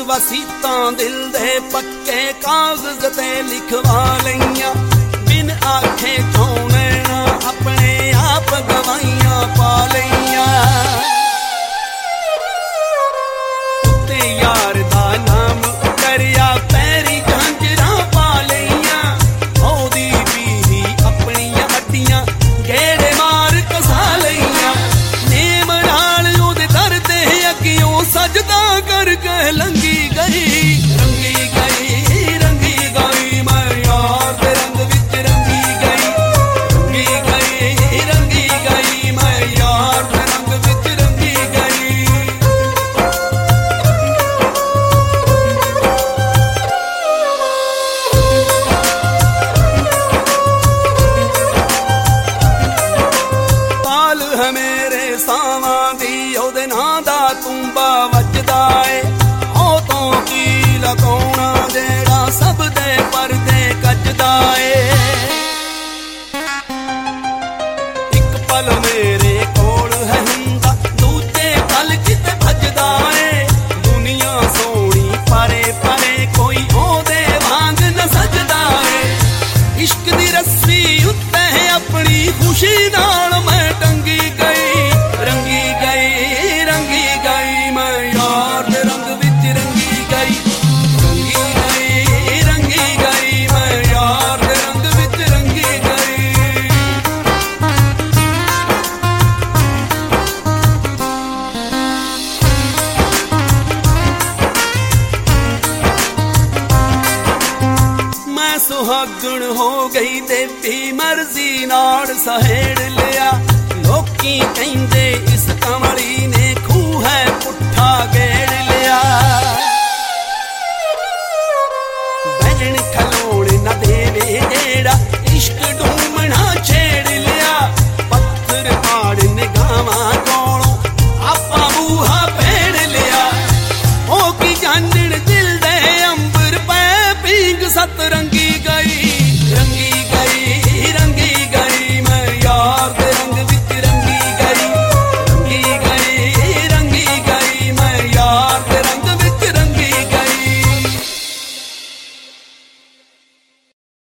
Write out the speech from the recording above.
वसीतां दिल दे पक्के कागज ते लिखवा लईयां बिन आखे थों नैना अपने आप गवाइयां पा लईयां ते यार दा नाम उतरिया पैरी झांजरां पा लईयां ओदी भी अपनियां हड्डियां गेड़े मार कसा लईयां नेम नाल ओदे दर ते अगियों सजदा करके लंघी गई रंगी गई रंगी गई मैं यार दे रंग विच रंगी गई मैं यार दे रंग विच रंगी गई। पाल है मेरे सावां दी ओदे नां दा तूंबा वजदा ए लकाउणा जेड़ा सब दे परदे कजदा ए इक पल मेरे कोल है हुंदा दूजे पल किते भजदा ए दुनिया सोहणी परे परे कोई ओदे वांग न सजदा ए इश्क दी रस्सी उत्ते अपनी खुशी नाल मैं टंगी गई रंगी गई रंगी गई मैं यार दे रंग विच रंगी गई सुहागण हो गई देवी मर्जी नाल सहेड़ लिया लोकी कहंदे इस कमली